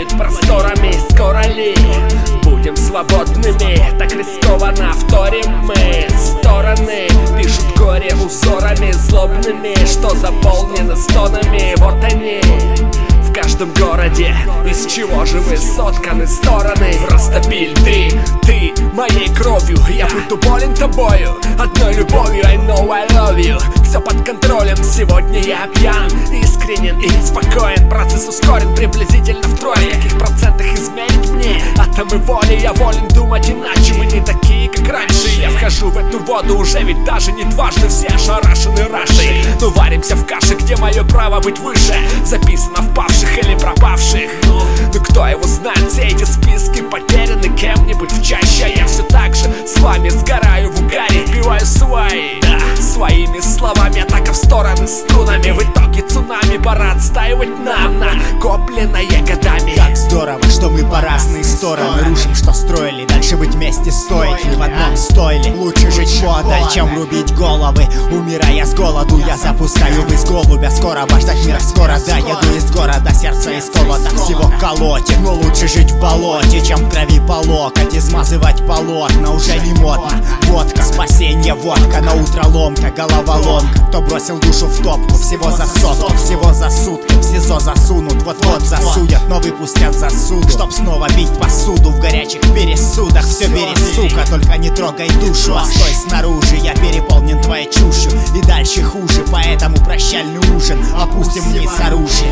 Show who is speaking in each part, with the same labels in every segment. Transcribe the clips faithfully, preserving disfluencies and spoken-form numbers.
Speaker 1: владеют просторами. Скоро ли будем свободными? Так рискованно вторим мы. Стороны пишут горе узорами злобными, что заполнено стонами. Вот они в каждом городе. Из чего же вы сотканы стороны? Растопили ты, ты моей кровью. Я буду болен тобою, одной любовью. I know I love you. Все под контролем, сегодня я пьян, искренен и спокоен. Процесс ускорен приблизительно втрое. В каких процентах изменит мне атомы воли? Я волен думать иначе, мы не такие, как раньше. Я вхожу в эту воду уже, ведь даже не дважды. Все ошарашены рашей, но варимся в каше, где мое право быть выше записано в павших или пропавших. Ну кто его знает, все эти списки потеряны кем-нибудь в чаще. А я все так же с вами сгораю в угаре, вбиваю свои, да, своими словами. Атака в стороны струнами, в итоге цунами. Пора отстаивать нам накопленное годами.
Speaker 2: Как здорово, что мы по разные стороны рушим, что строили. Дальше быть вместе стоит не в одном стойле. Лучше жить подаль, чем рубить головы. Умирая с голоду, я запускаю из голубя. Скоро ждать мира, скоро да, еду из города. Сердце из колода, всего колотит. Но лучше жить в болоте, чем в крови по локоть. Измазывать полотна уже не модно. Водка, спасенье, водка, на утро ломка, головоломка. Кто бросил душу в топку, всего за сотку, всего за сутки. В СИЗО засунут, вот-вот засудят, но выпустят за суду, чтоб снова бить посуду в горячих пересудах. Все бери, сука, только не трогай душу, а стой снаружи, я переполнен твоей чушью. И дальше хуже, поэтому прощальный ужин опустим вниз оружие.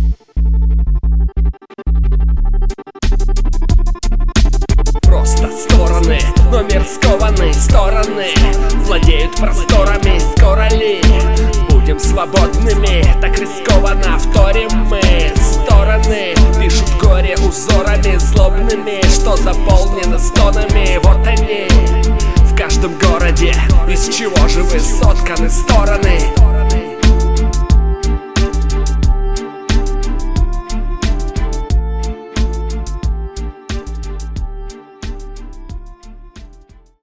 Speaker 1: Просто стороны, но мир скованный. Стороны владеют просторами. Скоро ли будем свободными? Так рискованно вторим мы. Стороны пишут горе узорами злобными, что заполнено стонами. Вот они в каждом городе. Из чего же вы сотканы стороны?